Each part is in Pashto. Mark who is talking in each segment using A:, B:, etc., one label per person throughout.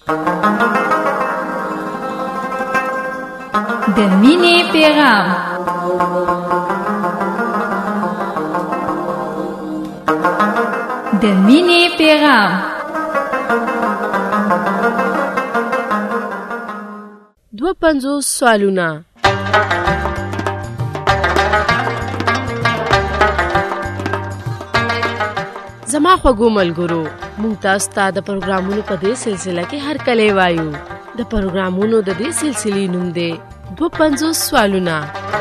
A: د مینې پیغام. د مینې پیغام.
B: دو 50 سوالونه. زما خوږو ملګرو، مونږ تاسو ته د پروګرامونو په دې سلسله کې هر کله وایو. د پروګرامونو د دې سلسلې نوم دی 250 سوالونه.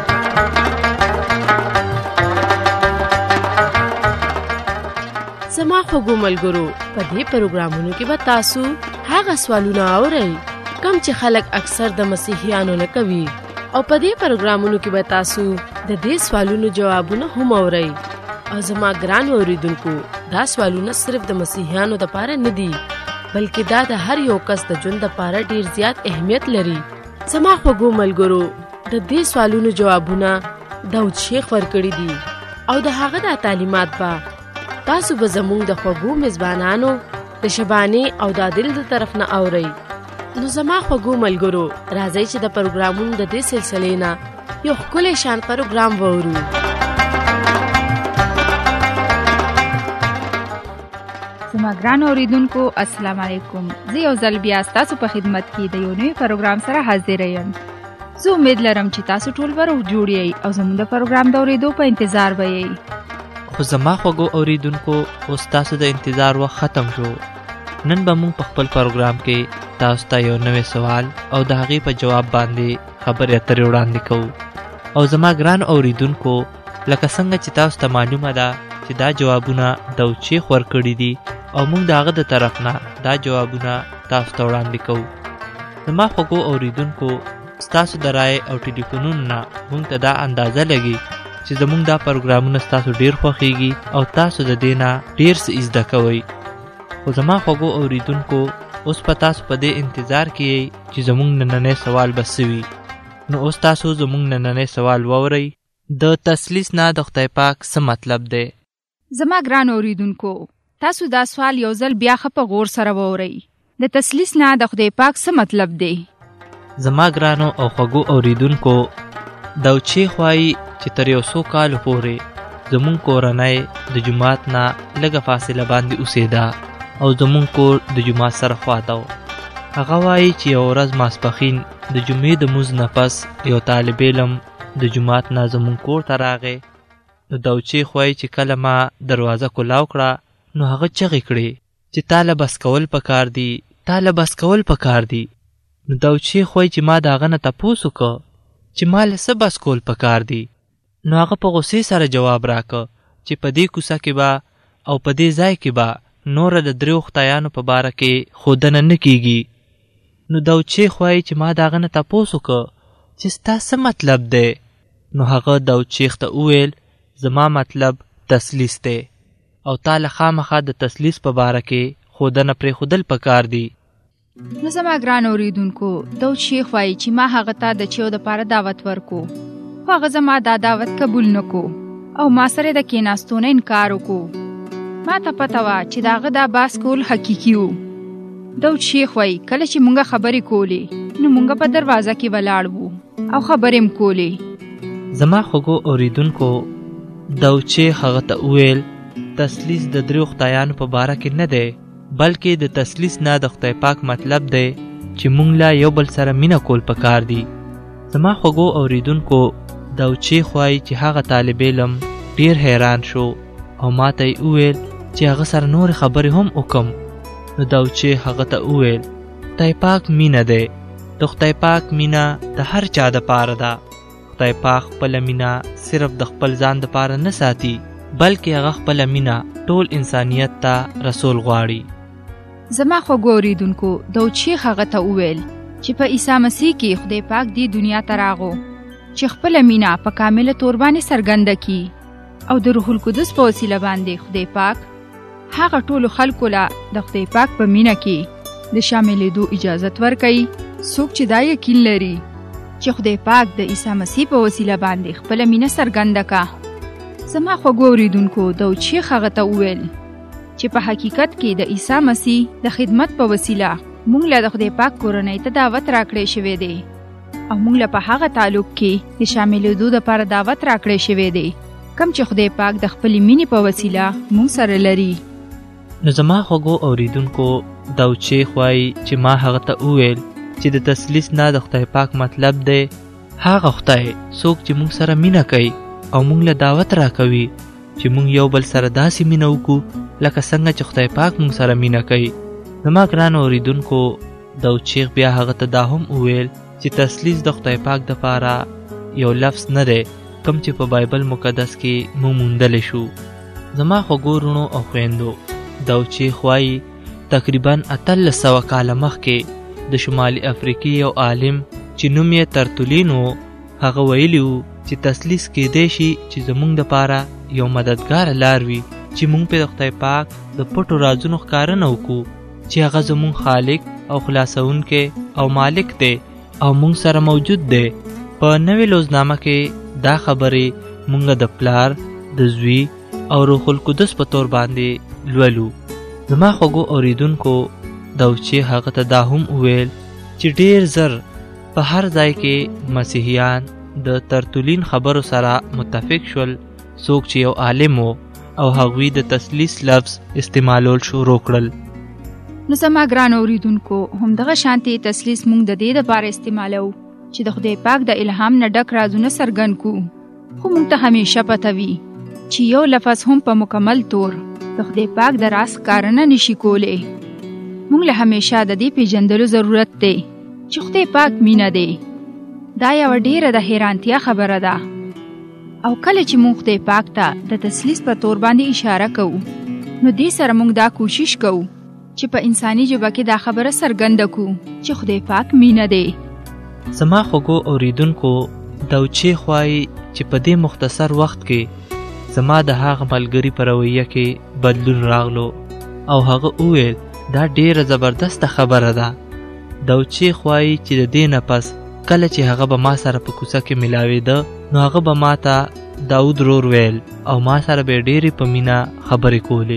B: زما خوږو ملګرو، په دې پروګرامونو کې به تاسو هغه سوالونه اورئ کوم چې خلک اکثر د مسیحیانو نه کوي، او په دې پروګرامونو کې به تاسو د دې سوالونو جوابونه هم اورئ. او زما ګران اوریدونکو، دا سوالونه صرف د مسیحیانو لپاره نه دي، بلکې دا د هر یو کس د ژوند لپاره ډیر زیات اهمیت لري. زما خوږو ملګرو، د دې سوالونو جوابونه داود شیخ ورکړي دي، او د هغه د تعلیمات به تاسو به زموږ د خوږو میزبانانو د شبانې او د عادل د طرف نه اورئ. نو زما خوږو ملګرو، راځئ چې د پروګرامونو د دې سلسلې نه یو ښکلی شان پروګرام وورو.
A: زما ګران اوریدونکو، السلام علیکم. زه یو ځل بیا ستاسو په خدمت کې د یو نوي پروګرام سره حاضر یم. زه امید لرم چې تاسو ټول به روغ جوړ یئ او زموږ د پروګرام د اورېدو په انتظار به یئ.
C: خو زما خوږو اوریدونکو، اوس تاسو د انتظار وخت ختم شو. نن به موږ په خپل پروګرام کې تاسو ته یو نوی سوال او د هغې په جواب باندې خبرې اترې وړاندې کوو. او زما ګران اوریدونکو، لکه څنګه چې تاسو ته معلومه ده چې دا جوابونه داود شیخ ورکړي دي، او موږ د هغه د طرف نه دا جوابونه تاسو ته وړاندې کوو. زما خوږو اوریدونکو، ستاسو د رای او ټلیفونونو نه موږ ته دا اندازه لګي چې زموږ دا پروګرامونه ستاسو ډیر خوښیږي او تاسو د دې نه ډیر څه زده کوئ. خو زما خوږو اوریدونکو، اوس په تاسو په دې انتظار کې یئ چې زموږ نننی سوال به څه وي. نو اوس تاسو زموږ نننی سوال واورئ. د تثلیث نه د خدای پاک څه مطلب دی؟
A: زما ګران اوریدونکو، تاسو دا سوال یو ځل بیا ښه په غور سره واورئ. د تثلیث نه د خدای پاک څه مطلب دی؟
C: زما ګرانو او خوږو اوریدونکو، داود شیخ وایي چې تر یو څو کالو پورې زموږ کورنۍ د جومات نه لږه فاصله باندې اوسېده او زموږ کور د جومات سره خواته و. هغه وایي چې یو ورځ ماسپښین د جمعې د مونځ نه پس یو طالب علم د جومات نه زموږ کور ته راغی. نو داود شیخ وایي چې کله ما دروازه کولاو کړه، نو هغه چغې کړې چې تاله بس کول پکار دي، تاله بس کول پکار دي. نو داود شیخ وایي چې ما د هغه نه تپوس وکړ چې ما له څه بس کول پکار دي. نو هغه په غصې سره جواب راکړ چې په دې کوڅه کې به او په دې ځای کې به نوره د دریو خدایانو په باره کې ښودنه نه کیږي. نو داود شیخ وایي چې ما د هغه نه تپوس وکړ چې ستا څه مطلب دی؟ نو هغه داود شیخ ته وویل زما مطلب تثلیث دی، او تا له خامخا د تثلیث په باره کې ښودنه پرېښودل پکار دي.
A: نو زما ګران اوریدونکو، داود شیخ وایي چې ما هغه ته د چیو دپاره دعوت ورکو، خو هغه زما دا دعوت قبول نکو او ما سره د کېناستو نه انکار وکړو. ما ته پته وه چې د هغه دا بحث کول حقیقي و. داود شیخ وایي کله چې مونږ خبرې کولې، نو مونږ په دروازه کې ولاړ وو او خبرې م کولې.
C: زما خوږو اوریدونکو، داود شیخ هغه ته وویل تثلیث د دریو خدایانو په باره کې نه دی، بلکې د تثلیث نه د خدای پاک مطلب دی چې مونږ له یو بل سره مینه کول پکار دي. زما خوږو اوریدونکو، داود شیخ وایي چې هغه طالب علم ډیر حیران شو او ما ته یې وویل چې هغه سره نورې خبرې هم وکم. نو داود شیخ هغه ته وویل خدای پاک مینه دی، د خدای پاک مینه د هر چا دپاره ده. خدای پاک خپله مینه صرف د خپل ځان دپاره نه ساتي، بلکې هغه خپله مینه ټول انسانیت ته رسول غواړي.
A: زما خوږو اوریدونکو، داود شیخ هغه ته وویل چې په عیسی مسیح کې خدای پاک دې دنیا ته راغو چې خپله مینه په کامله طور باندې څرګنده کړي، او د روح القدس په وسیله باندې خدای پاک هغه ټولو خلکو له د خدای پاک په مینه کې د شاملېدو اجازت ورکوي څوک چې دا یقین لري چې خدای پاک د عیسی مسیح په وسیله باندې خپله مینه څرګنده کړه. زما خوږو اوریدونکو، داود شیخ هغه ته وویل چې په حقیقت کې د عیسی مسیح د خدمت په وسیله مونږ له خدای پاک کورنۍ ته دعوت راکړې شوې دی او مونږ له په هغه تعلق کې د شاملېدو دپاره دعوت راکړې شوې دی کوم چې خدای پاک د خپلې مینې په وسیله مونږ سره لري.
C: نو زما خوږو اوریدونکو دا چیخ وایي چې ما هغه ته وویل چې د تثلیث نه د خدای پاک مطلب دی هغه خدای څوک چې مونږ سره مینه کوي او مونږ له دعوت راکوي چې مونږ یو بل سره داسې مینه وکړو لکه څنګه چې خدای پاک مونږ سره مینه کوي. زما ګران اوریدونکو دا چیخ بیا هغه ته دا هم وویل چې تثلیث د خدای پاک دپاره یو لفظ نه دی کوم چې په بایبل مقدس کې مونږ موندلی شو. زما خوږو وروڼو او خویندو دا چیخ وایي تقریبا 1800 کاله مخکې د شمالي افریقې یو عالم چې نوم یې ترتولین و هغه ویلی و چې تثلیث کېدی شي چې زمونږ دپاره یو مددګاره لار وي چې مونږ پرې د خدای پاک د پټو رازونو ښکارنه وکړو چې هغه زمونږ خالق او خلاصونکی او مالک دی او مونږ سره موجود دی. په نوې لوزنامه کې دا خبرې مونږ د پلار د زوی او روح القدس په طور باندې لولو. زما خوږو اوریدونکو دا چې هغه ته دا هم وویل چې ډېر زر په هر ځای کې مسیحیان د ترتولین خبرو سره متفق شول څوک چې یو عالم و او هغوی د تثلیث لفظ استعمالول شروع کړل.
A: نو زما ګران اوریدونکو همدغه شانتې تثلیث مونږ د دې دپاره استعمالو چې د خدای پاک د الهام نه ډک رازونه څرګند کړو خو مونږ ته همیشه پته وي چې یو لفظ هم په مکمل طور د خدای پاک د راز ښکارنه نشي کولی. مونږ له همیشه د دې پیژندلو ضرورت دی چې خدای پاک مینه دی. دا یوه ډېره د حیرانتیا خبره ده او کله چې مونږ خدای پاک ته د تثلیث په طور باندې اشاره کوو نو دې سره مونږ دا کوشش کوو چې په انساني ژبه کې دا خبره څرګنده کړو چې خدای پاک مینه دی.
C: زما خوږو اوریدونکو دا چیخ وایي چې په دې مختصر وخت کې زما د هغه ملګري په رویه کې بدلون راغلو او هغه وویل دا ډېره زبردسته خبره ده. دا چیخ وایي چې د دې نه پس کله چې هغه به ما سره په کوڅه کې ملاوېده نو هغه به ما ته داود رور ویل او ما سره به ډېرې په مینه خبرې کولې.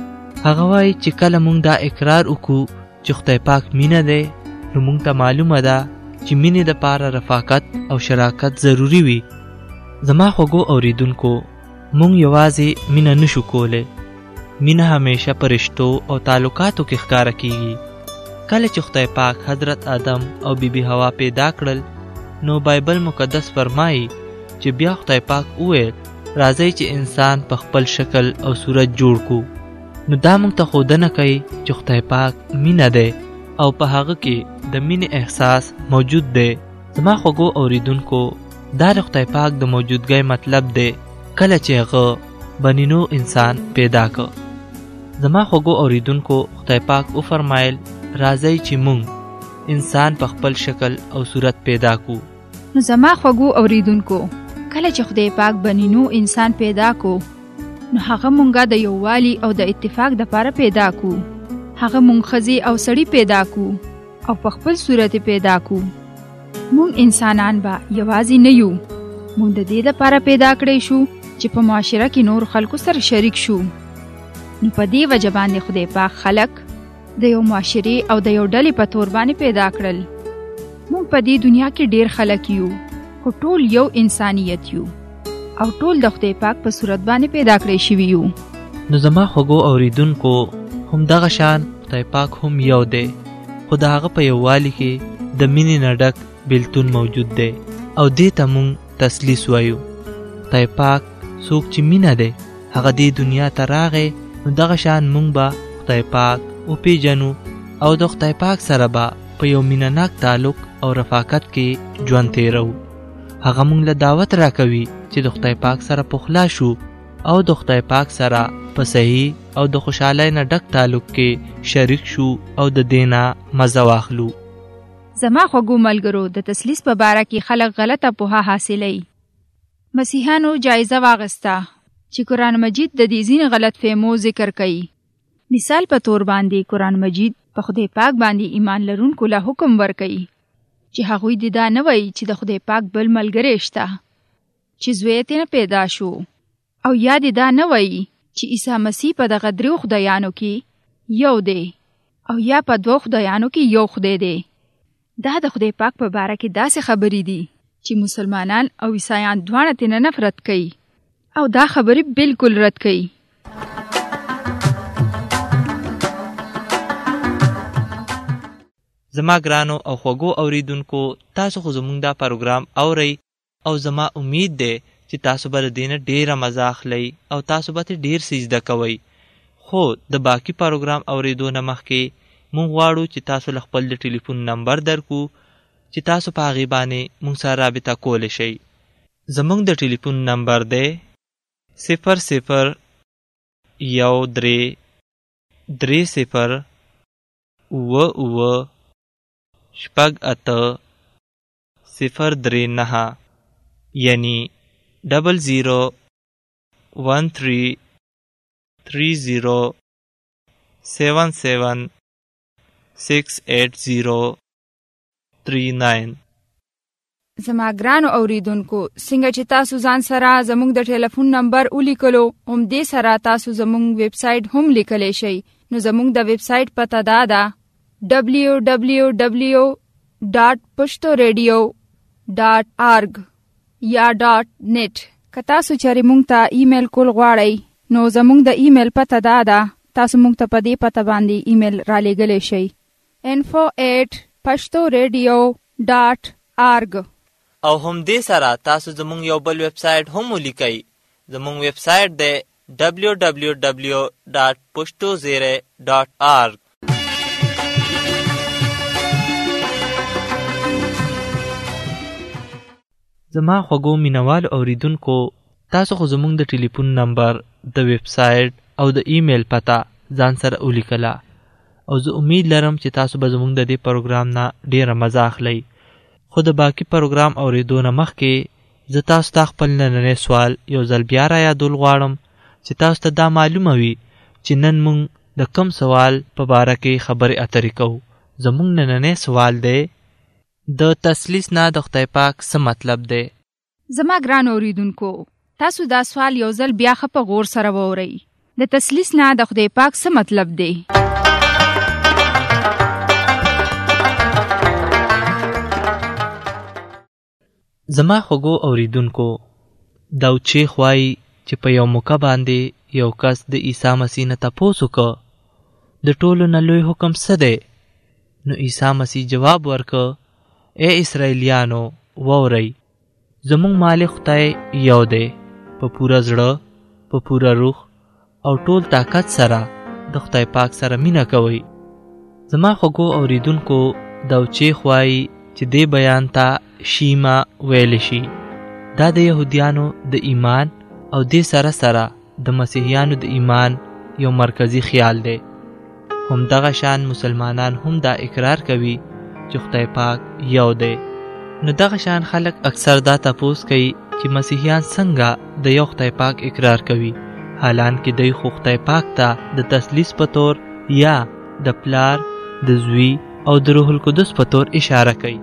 C: هغه وایي چې کله مونږ دا اقرار وکړو چې خدای پاک مینه دی نو مونږ ته معلومه ده چې مینې دپاره رفاقت او شراکت ضروري وي. زما خوږو اوریدونکو مونږ یوازې مینه نشو کولی. مینه همیشه په رشتو او تعلقاتو کې ښکاره کیږي. کله چې خدای پاک حضرت آدم او بیبي حوا پیدا کړل نو بایبل مقدس فرمایي چې بیا خدای پاک وویل راځئ چې انسان په خپل شکل او صورت جوړ کو. نو دا موږ ته ښودنه کوي چې خدای پاک مینه دی او په هغه کې د مینې احساس موجود دی. زما خوږو اوریدونکو دا د خدای پاک د موجودګۍ مطلب دی کله چې هغه بنینو انسان پیدا کړ. زما خوږو اوریدونکو خدای پاک وفرمایل راځئ چې مونږ انسان په خپل شکل او صورت پیدا کو.
A: نو زما خوږو اوریدونکو کله چې خدای پاک بنینو انسان پیدا کو نو هغه مونږه د یووالي او د اتفاق دپاره پیدا کو. هغه مونږ ښځې او سړي پیدا کو او په خپل صورت پیدا کو. مونږ انسانان به یوازې نه یو، مونږ د دې دپاره پیدا کړی شو چې په معاشره کې نور خلکو سره شریک شو. نو په دې وجه باندې خدای پاک خلک د یو معاشرې او د یو ډلې په طور باندې پیدا کړل. مونږ په دې دنیا کې ډېر خلک یو خو ټول یو انسانیت یو او ټول د خدای پاک په صورت باندې پیدا کړی شوي یو.
C: نو زما خوږو اوریدونکو همدغه شان خدای پاک هم یو دی خو د هغه په یووالي کې د مینې نه ډک بېلتون موجود دی او دې ته مونږ تثلیث وایو. خدای پاک څوک چې مینه دی هغه دې دنیا ته راغی نو دغه شان مونږ به خدای پاک وپېژنو او د خدای پاک سره به په یو مینه‌ناک تعلق او رفاقت کې ژوند تېرو. هغه مونږ له دعوت راکوي چې د خدای پاک سره پخلا شو او د خدای پاک سره په صحیح او د خوشحالۍ نه ډک تعلق کې شریک شو او د دې نه مزه واخلو.
A: زما خوږو ملګرو د تثلیث په باره کې خلک غلطه پوهه حاصلوي. مسیحیانو جایزه واغسته چې قرآن مجید د دې ځینې غلط فهمو ذکر کوي. مثال په طور باندې قرآن مجید په خدای پاک باندې ایمان لرونکو له حکم ورکوي چې هغوی دې دا نه وایي چې د خدای پاک بل ملګری شته چې زوی یې ترې پیدا شو، او یا دې دا نه وایي چې عیسی مسیح په دغه دریو خدایانو کې یو دی او یا په دوه خدایانو کې یو خدای دی. دا د خدای پاک په باره کې داسې خبرې دي چې مسلمانان او عیسایان دواړه ترې نفرت کوي او دا خبرې بالکل رد کوي.
C: زما ګرانو او خوږو اوریدونکو، تاسو خو زموږ دا پروګرام اورئ او زما امید دی چې تاسو به د دې نه ډېره مزه اخلئ او تاسو به ترې ډېر څه زده کوئ. خو د باقي پروګرام اورېدو نه مخکې مونږ غواړو چې تاسو له خپل د ټلیفون نمبر درکو چې تاسو په هغې باندې مونږ سره رابطه کولی شئ. زموږ د ټلیفون نمبر دی 0013 یعنی 001330776839.
A: زما ګرانو اوریدونکو، څنګه چې تاسو ځان سره زموږ د ټلیفون نمبر ولیکلو، همدې سره تاسو زموږ ویب سایټ هم لیکلی شئ. نو زموږ د ویب سایټ پته دا ده www.pashtoradio.org یا .net. که تاسو چېرې موږ ته ایمیل کول غواړئ نو زموږ د ایمیل پته دا ده، تاسو موږ ته په دې پته باندې ایمیل را لیږلی شئ info@pashtoradio.org.
C: او هم دې سره تاسو زموږ یو بل ویب سایټ هم ولیکئ. زموږ ویب سایټ دی www.pashtozere.org. زما خوږو مینوالو اوریدونکو، تاسو خو زموږ د ټلیفون نمبر، د ویب سایټ او د ایمیل پته ځان سره ولیکله او زه امید لرم چې تاسو به زموږ د دې پروګرام نه ډېره مزه اخلئ. خو د باقي پروګرام اورېدو نه مخکې زه تاسو ته خپل نننی سوال یو ځل بیا را یادول غواړم چې تاسو ته دا معلومه وي چې نن موږ د کوم سوال په باره کې خبرې اترې کوو. زموږ نننی سوال دی، د تثلیث نه د خدای پاک څه مطلب دی؟
A: زما ګران اوریدونکو، تاسو دا سوال یو ځل بیا ښه په غور سره واورئ. د تثلیث نه د خدای پاک څه مطلب دی؟
C: زما خوږو اوریدونکو، داوچیخ وایي چې په یو موقع باندې یو کس د عیسی مسیح نه تپوس وکړ د ټولو نه لوی حکم څه دی؟ نو عیسی مسیح جواب ورکړ، اے اسرائیلیانو واورئ، زموږ مالک خدای یو دی، په پوره زړه، په پوره روح او ټول طاقت سره د خدای پاک سره مینه کوئ. زما خوږو اوریدونکو، داوچیخ وایي چې دې بیان ته شیما ویل شي. دا د یهودیانو د ایمان او دې سره سره د مسیحیانو د ایمان یو مرکزی خیال دی. همدغه شان مسلمانان هم دا اقرار کوي چې خدای پاک یو دی. نو دغه شان خلک اکثر دا تپوس کوي چې مسیحیان څنګه د یو خدای پاک اقرار کوي، حالانکه دوی خو خدای پاک ته د تثلیث په طور یا د پلار، د زوی او د روح القدس په طور اشاره کوي.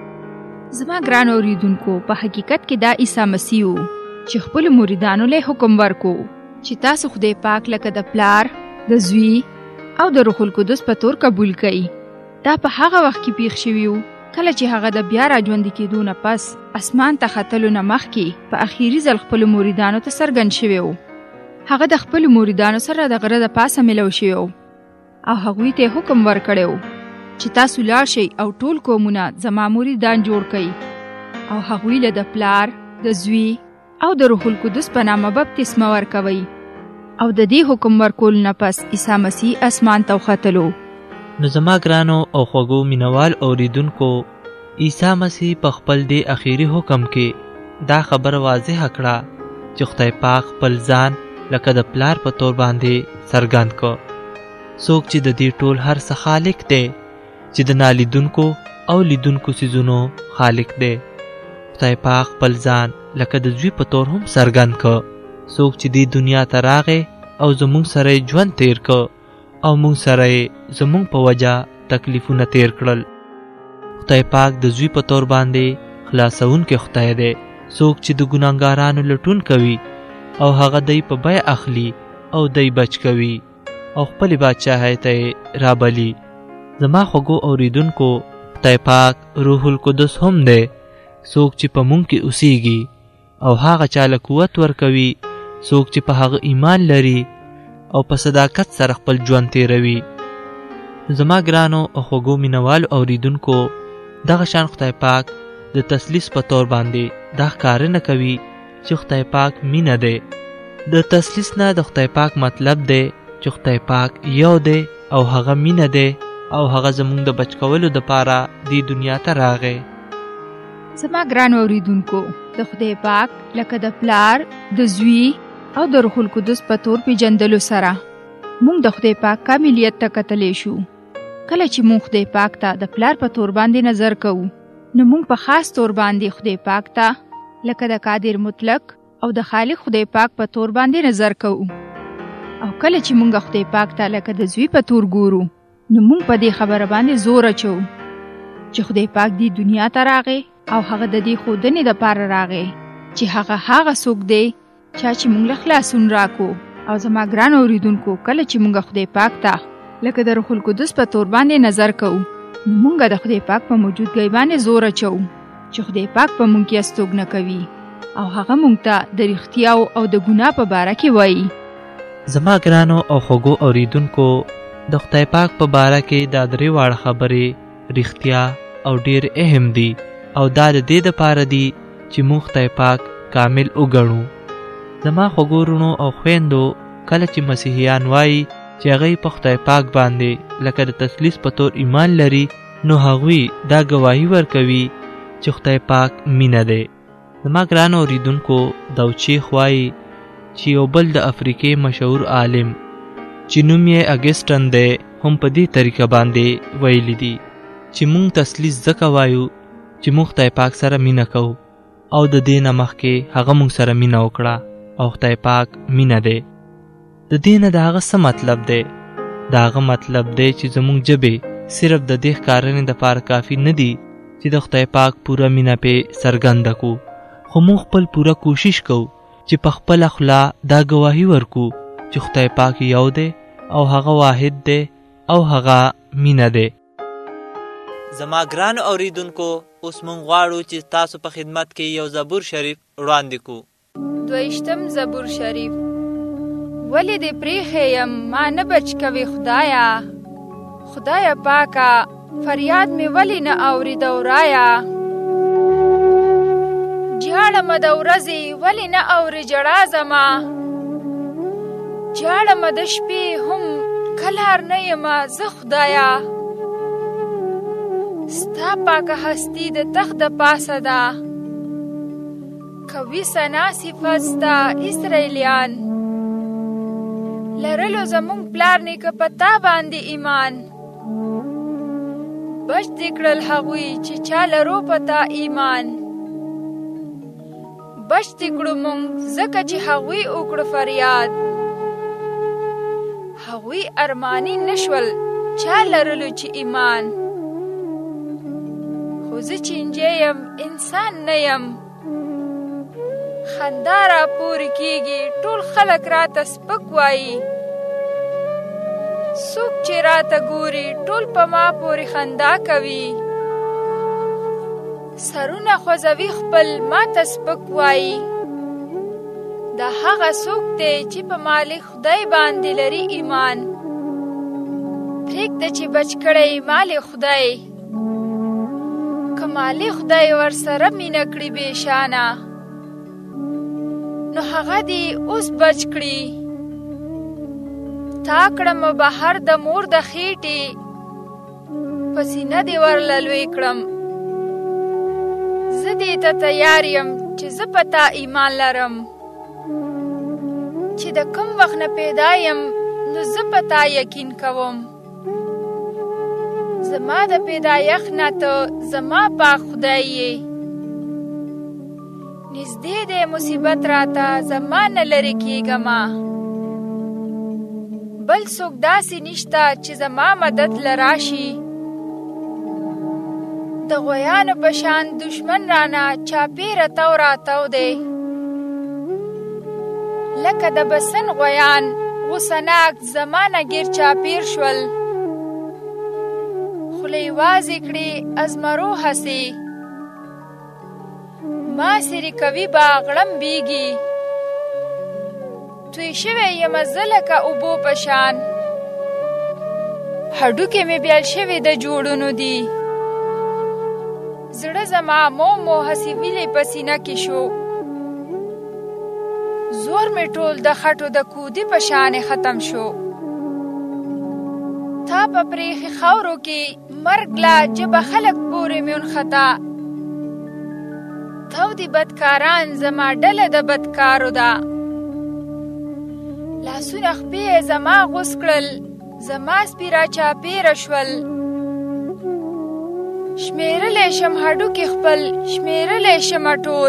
A: زما ګران اوریدونکو، په حقیقت کې دا عیسی مسیح و چې خپل مریدانو له حکم ورکو چې تاسو خدای پاک لکه د پلار، د زوی او د روح القدس په طور قبول کړئ. دا په هغه وخت کې پیښ شوی و کله چې هغه د بیا راژوندي کېدو نه پس اسمان ته ختلو نه مخکې په اخیري ځل خپلو مریدانو ته څرګند شوی و. هغه د خپلو مریدانو سره د غره د پاسه ملو شوی و او هغوی ته حکم ورکړی و چې تاسو لاړ شئ او ټول قومونه زما مریدان جوړ کړئ او هغوی له د پلار، د زوی او د روح القدس په نامه بپتسمه ورکوئ. او د دې حکم ورکول نه پس عیسی مسیح اسمان ته وختلو.
C: نو زما ګرانو او خوږو مینوال اوریدونکو، عیسی مسیح په خپل دې اخیری حکم کې دا خبر واضح کړه چې خدای پاک خپل ځان لکه د پلار په تور باندې څرګند کړ. څوک چې د دې ټول هر څه خالق دی، چې د نالیدونکو او لیدونکو څیزونو خالق دی. خدای پاک خپل ځان لکه د زوی په تور هم څرګند کړ. څوک چې دې دنیا ته راغی او زموږ سره ژوند تیر کړ او موږ سره زموږ په وجه تکلیفونه تیر کړل. خدای پاک د زوی په تور باندې خلاصونکی خدای دی. څوک چې د ګناهګارانو لټون کوي او هغه دی په بیه اخلي او دی بچ کوي او خپل بادشاہي ته رابلی. زما خوږو اوریدونکو، خدای پاک روح القدس هم دی، څوک چې په مونږ کې اوسیږي، او هغه چاله قوت ورکوي څوک چې په هغه ایمان لري او په صداقت سره خپل ژوند تیروي. زما ګرانو او خوږو مینوالو اوریدونکو، دغه شان خدای پاک د تثلیث په طور باندې دا ښکارنه کوي چې خدای پاک مینه دی. د تثلیث نه د خدای پاک مطلب دی چې خدای پاک یو دی او هغه مینه دی او هغه زمونږ د بچ کولو دپاره دې دنیا ته راغی.
A: زما ګرانو اوریدونکو، د خدای پاک لکه د پلار، د زوی او د روح القدس په تور پیژندلو سره مونږ د خدای پاک کاملیت ته کتلی شو. کله چې مونږ خدای پاک ته د پلار په تور باندې نظر کوو، نو مونږ په خاص تور باندې خدای پاک ته لکه د قادر مطلق او د خالق خدای پاک په تور باندې نظر کوو. او کله چې مونږ خدای پاک ته لکه د زوی په تور ګورو، نو مونږ په دې خبره باندې زور اچو چې خدای پاک دې دنیا ته راغی او هغه د دې ښودنې دپاره راغی چې هغه څوک دی چې مونږ له خلاصون راکو. او زما ګران اوریدونکو، کله چې مونږ خدای پاک ته لکه د روح القدس په تور باندې نظر کوو، نو مونږ د خدای پاک په موجودګۍ باندې زور اچو چې خدای پاک په مونږ کې استوګنه کوي او هغه مونږ ته د رښتیاو او د ګناه په باره کې وایي.
C: زما ګرانو او خوږو اوریدونکو، د خدای پاک په باره کې دا درې واړه خبرې رښتیا او ډېر اهم دي، او دا د دې دپاره دي چې موږ خدای پاک کامل وګڼو. زما خوږو وروڼو او خویندو، کله چې مسیحیان وایي چې هغوی په خدای پاک باندې لکه د تثلیث په طور ایمان لري، نو هغوی دا ګواهي ورکوي چې خدای پاک مینه دی. زما ګرانو اوریدونکو، دوچیخ وایي چې یو بل د افریقې مشهور عالم چې نوم یې اګسټن دی هم په دې طریقه باندې ویلی دي چې مونږ تثلیث ځکه وایو چې مونږ خدای پاک سره مینه کوو، او د دې نه مخکې هغه مونږ سره مینه وکړه او خدای پاک مینه دی. د دې نه د هغه څه مطلب دی؟ د هغه مطلب دی چې زمونږ ژبې صرف د دې ښکارنې دپاره کافي نه دي چې د خدای پاک پوره مینه پې څرګنده کړو، خو مونږ خپل پوره کوشش کوو چې په خپله خوله دا ګواهي ورکو چې خدای پاک یو دی او هغه واحد دی او هغه مینه دی. زما ګرانو اوریدونکو، اوس مونږ غواړو چې تاسو په خدمت کې یو زبور شریف وړاندې کړو.
A: 22 زبور شریف. ولې دې پریښی یم ما نه بچ کوې خدایه، خدایه پاکه فریاد مې ولې نه اورېده ورایه، جاړم د ورځې ولې نه اورې جړا زما، جاړم د شپې هم کلار نه یمه زه خدایه، ستا پاکه هستی د تخت د پاسه ده، کوي ثنا صفت ستا اسرائیلیان، لرلو زمونږ پلار نیکه په تا باندې ایمان، بچ دې کړل هغوی چې چا لرو په تا ایمان، بچ دې کړو مونږ ځکه چې هغوی وکړو فریاد، هغوی ارمانی نشول چا لرلو چې ایمان، خو زه چینجی یم انسان نه یم، خندا را پورې کېږي ټول خلک راته سپک وایي، څوک چې راته ګوري ټول په ما پورې خندا کوي، سرونه خوځوي خپل ماته سپک وایي، دا هغه څوک دی چې په مالک خدای باندې لري ایمان، پرېږده چې بچ کړی مالک خدای، که مالک خدای ورسره مینه کړي بې شانه، نو هغه دې اوس بچ کړي، تا کړم بهر د مور د خېټې، په سینه دې ورله لوی کړم، زه دې ته تیار یم چې زه په تا ایمان لرم، چې د کوم وخت نه پیدا یم نو زه په تا یقین کوم، زما د پیدایښت نه ته زما پاک خدای یې، نږدې دی مصیبت راته زما نه لرې کېږمه، بل څوک داسې نشته چې زما مدد له راشي، د غویانو په شان دشمن رانه چاپېره تو راتو دی، لکه د بسن غویان غوسناک زما نه ګیر چاپېر شول، خلی وازی کړي ازمرو هسي ما سری کوي باغړم بیږي توی شوی یم زلکه اوبو پشان هډوکې مې بیل شوی د جوړونو دی زړه زما مو هسي ویلې پسینه کې شو زور مې ټول د خټو د کودي په شان ختم شو تا په پریخي خاورو کې مرګ لا جبه خلک پورې مې ونختا تو دی بدکاران زما ډله د بدکارو ده لاسونه خپې زما غوس کړل زما سپي را چاپېره شول شمیرلی شم هډوکې خپل شمیرلی شمه ټول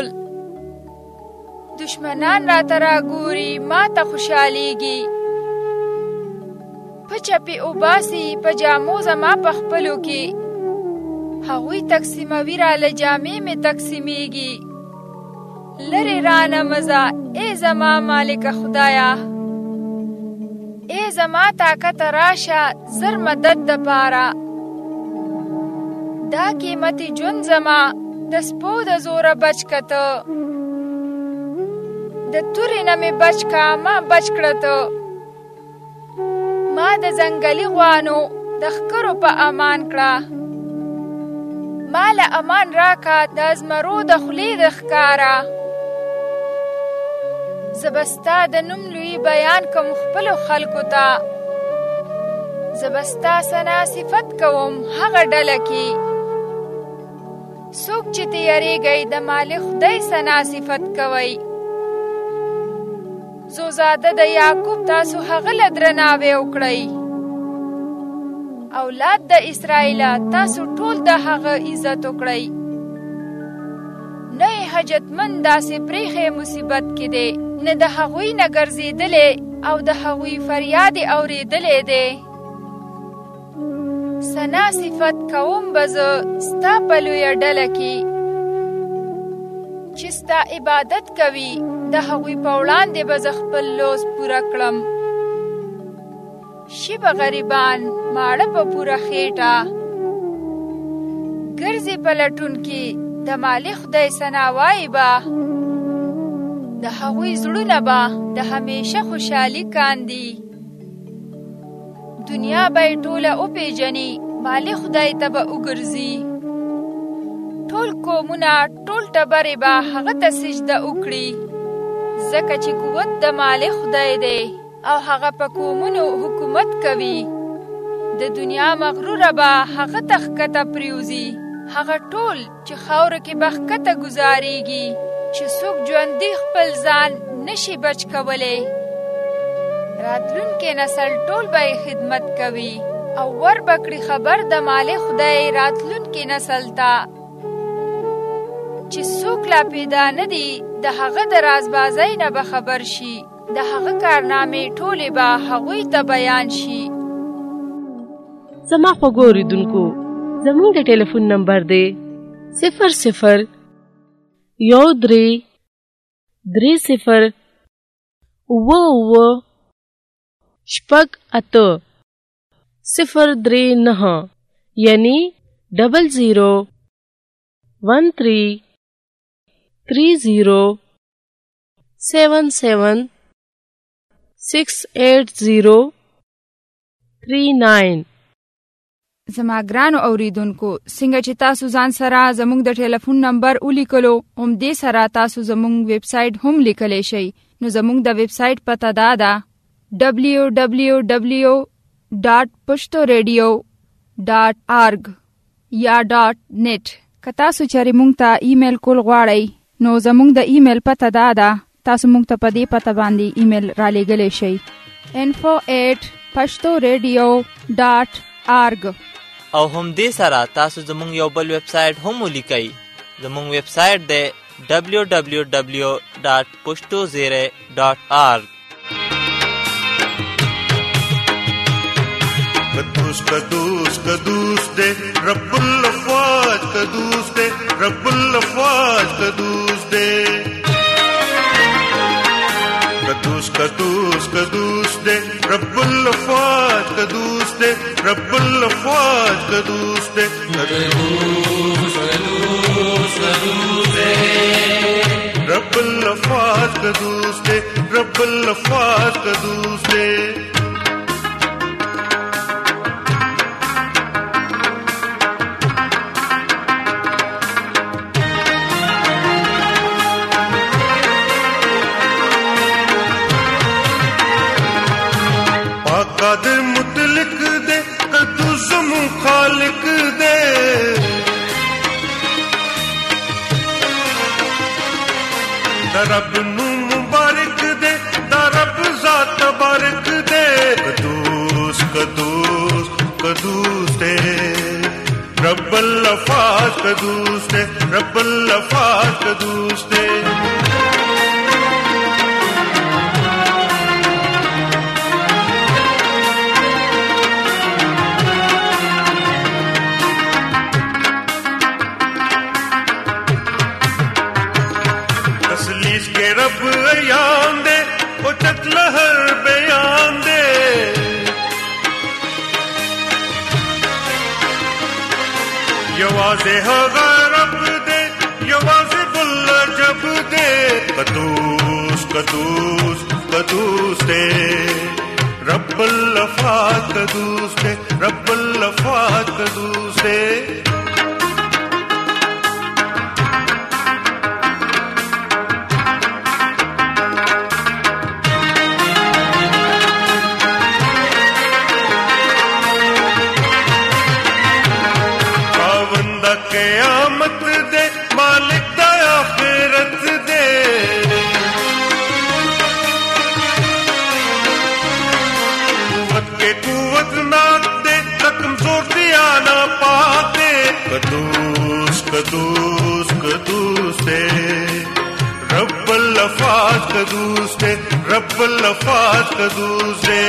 A: دشمنان راته راګوري ما ته خوشحالیږي په چپې اوباسي په جامو زما په خپلو کې هغوی تقسیموي راله جامې مې تقسیمیږي لرې رانه مزه ای زما مالکه خدایا ای زما طاقت راشه زر مدد د پاره دا قیمتي ژوند زما د سپو د زوره بچ کته د تورې نه مې بچ کا ما بچ کړه ته ما د ځنګلي غوانو د ښکرو په امان کړه ما له امان راکا د ازمرو د خولې د ښکاره زه به ستا د نوم لوی بیان کوم خپلو خلکو ته زه به ستا ثنا صفت کوم هغه ډله کې څوک چې تیارېږئ د مالک خدای ثنا صفت کوئ زوزاده د یعقوب تاسو هغه له درناوی وکړئ اولاد د اسرائیل تاسو ټول د هغه عزت وکړئ نه حاجتمند داسې پریخې مصیبت کې دی نه د هغوی نه ګرځېدلی او د هغوی فریاد یې اورېدلی دی ثنا صفت کوم به زه ستا په لویه ډله کې چې ستا عبادت کوي د هغوی په وړاندې به زه خپل لوز پوره کړم شي به غریبان ماړه په پوره خېټه ګرځي په لټون کې د مالک خدای ثنا وایي به د هغوی زړونه به د همیشه خوشحالي کاندي دنیا به یې ټوله وپېژني مالک خدای ته به وګرځي ټول قومونه ټول ټبرې به هغه ته سجده وکړي ځکه چې قوت د مالک خدای دی او هغه په قومونو حکومت کوي د دنیا مغروره به هغه ته ښکته پریوزي هغه ټول چې خاوره کې به ښکته ګزارېږي چې څوک ژوندي خپل ځان نشي بچ کولی راتلونکی نسل ټول به خدمت کوي او ور به کړي خبر د مالک خدای راتلونکی نسل ته چې څوک لا پیدا نه دي د هغه د رازبازۍ نه به خبر شي د هغه کارنامې ټولې به هغوی ته بیان شي
B: زما خوږو اوریدونکو زموږ د ټلیفون نمبر دی 00 13 30 اوه شپږ اته 039 یعنی 0013 30 77 68039
A: زما ګرانو اوریدونکو څنګه چې تاسو ځان سره زموږ د ټلیفون نمبر ولیکلو همدې سره تاسو زموږ ویب سایټ هم لیکلی شئ نو زموږ د ویب سایټ پته دا ده www.pashtoradio.org یا .net که تاسو چېرې موږ ته ایمیل کول غواړئ نو زموږ د ایمیل پته دا ده تاسو موږ ته په دې پته باندې ایمیل را لیږلی شئ info@pashtoradio.org
C: او هم دې سره تاسو زموږ یو بل ویب سایټ هم ولیکئ زموږ ویب سایټ دی www.pashtozere.org
D: قدوس دے رب الافواج قدوس دے رب الافواج قدوس دے قدوس قدوس قدوس دے رب الافواج قدوس دے رب الافواج قدوس دے قدوس قدوس قدوس دے رب الافواج قدوس دے رب الافواج قدوس دے قادر مطلق دے قدوس خالق دے دا رب نو مبارک دے دا رب ذات بارک دے قدوس قدوس قدوس دے رب الافواج قدوس دے رب الافواج قدوس دے کے رب ایان دے او چت لہر بیان دے یوازے ہگا رب دے یوازے بل جب دے قدوس قدوس قدوس دے رب الافواج قدوس دے رب الافواج قدوس دے قیامت دے مالک دا آخرت دے قوت کے قوت نات دے کمزور دیا نہ پاتے قدوس قدوس قدوس دے رب الافواج قدوس دے رب الافواج قدوس دے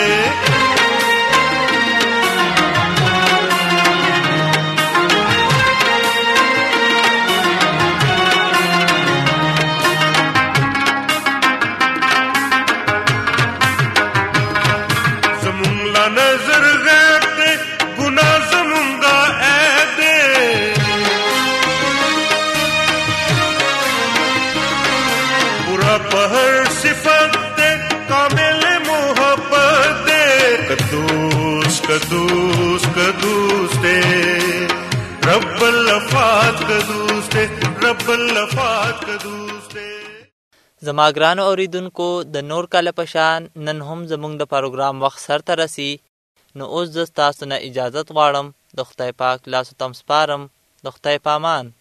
D: نظر غیر دے گناہ زمونگا اے دے پورا پہر صفت دے کامل محبت دے قدوس قدوس قدوس دے رب الافواج قدوس دے رب الافواج قدوس دے
C: زما ګرانو اوریدونکو د نور کله پشان نن هم زموږ د پروګرام وخت سرته رسی نو اوس زه تاسو نه اجازت غواړم د خدای پاک لاسو تم سپارم د خدای پامان